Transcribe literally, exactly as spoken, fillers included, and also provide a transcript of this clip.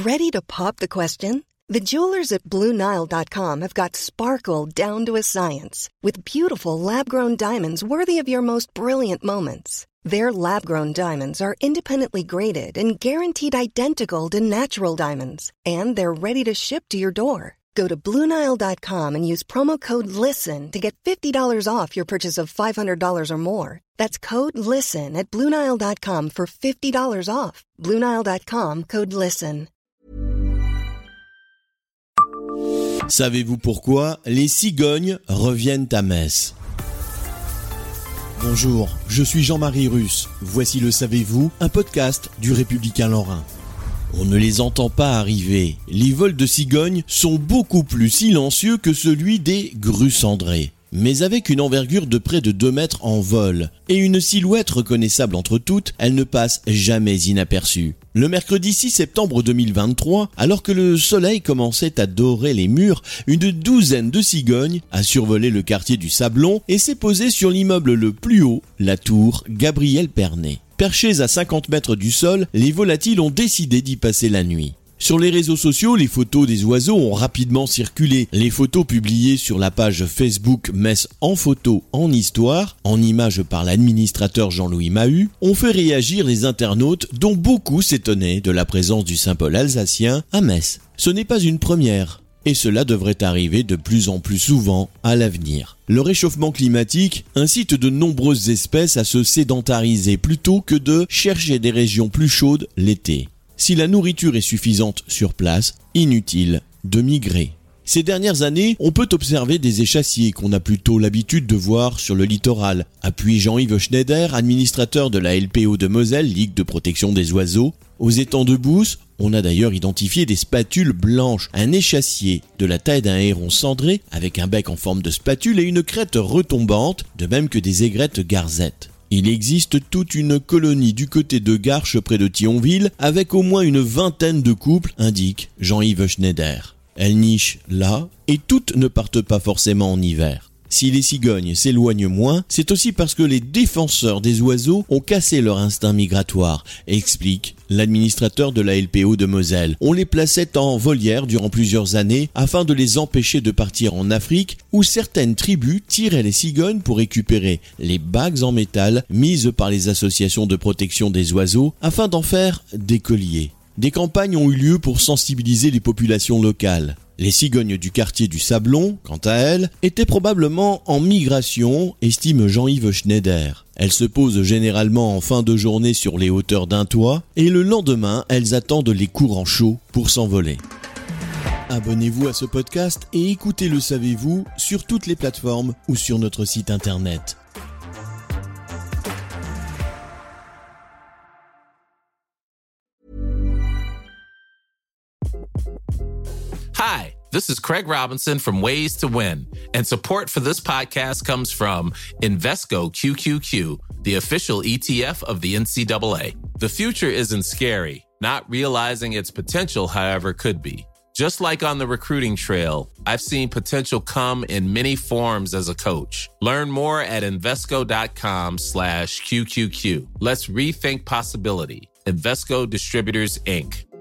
Ready to pop the question? The jewelers at Blue Nile dot com have got sparkle down to a science with beautiful lab-grown diamonds worthy of your most brilliant moments. Their lab-grown diamonds are independently graded and guaranteed identical to natural diamonds, and they're ready to ship to your door. Go to Blue Nile dot com and use promo code LISTEN to get fifty dollars off your purchase of five hundred dollars or more. That's code LISTEN at Blue Nile dot com for fifty dollars off. Blue Nile dot com, code LISTEN. Savez-vous pourquoi les cigognes reviennent à Metz ? Bonjour, je suis Jean-Marie Russe. Voici le Savez-vous, un podcast du Républicain Lorrain. On ne les entend pas arriver. Les vols de cigognes sont beaucoup plus silencieux que celui des grues cendrées, mais avec une envergure de près de deux mètres en vol et une silhouette reconnaissable entre toutes, elles ne passent jamais inaperçues. Le mercredi six septembre deux mille vingt-trois, alors que le soleil commençait à dorer les murs, une douzaine de cigognes a survolé le quartier du Sablon et s'est posée sur l'immeuble le plus haut, la tour Gabriel Pernet. Perchés à cinquante mètres du sol, les volatiles ont décidé d'y passer la nuit. Sur les réseaux sociaux, les photos des oiseaux ont rapidement circulé. Les photos publiées sur la page Facebook Metz en photo, en histoire, en images par l'administrateur Jean-Louis Mahut, ont fait réagir les internautes dont beaucoup s'étonnaient de la présence du Saint-Paul alsacien à Metz. Ce n'est pas une première. Et cela devrait arriver de plus en plus souvent à l'avenir. Le réchauffement climatique incite de nombreuses espèces à se sédentariser plutôt que de chercher des régions plus chaudes l'été. Si la nourriture est suffisante sur place, inutile de migrer. Ces dernières années, on peut observer des échassiers qu'on a plutôt l'habitude de voir sur le littoral. Appuie Jean-Yves Schneider, administrateur de la L P O de Moselle, Ligue de protection des oiseaux. Aux étangs de Beauce, on a d'ailleurs identifié des spatules blanches, un échassier de la taille d'un héron cendré avec un bec en forme de spatule et une crête retombante, de même que des aigrettes garzettes. Il existe toute une colonie du côté de Garches près de Thionville avec au moins une vingtaine de couples, indique Jean-Yves Schneider. Elles nichent là et toutes ne partent pas forcément en hiver. Si les cigognes s'éloignent moins, c'est aussi parce que les défenseurs des oiseaux ont cassé leur instinct migratoire, explique l'administrateur de la L P O de Moselle. On les plaçait en volière durant plusieurs années afin de les empêcher de partir en Afrique où certaines tribus tiraient les cigognes pour récupérer les bagues en métal mises par les associations de protection des oiseaux afin d'en faire des colliers. Des campagnes ont eu lieu pour sensibiliser les populations locales. Les cigognes du quartier du Sablon, quant à elles, étaient probablement en migration, estime Jean-Yves Schneider. Elles se posent généralement en fin de journée sur les hauteurs d'un toit et le lendemain, elles attendent les courants chauds pour s'envoler. Abonnez-vous à ce podcast et écoutez Le Savez-vous sur toutes les plateformes ou sur notre site internet. Hi, this is Craig Robinson from Ways to Win, and support for this podcast comes from Invesco Q Q Q, the official E T F of the N C double A. The future isn't scary. Not realizing its potential, however, could be. Just like on the recruiting trail, I've seen potential come in many forms as a coach. Learn more at Invesco.com slash QQQ. Let's rethink possibility. Invesco Distributors, Incorporated.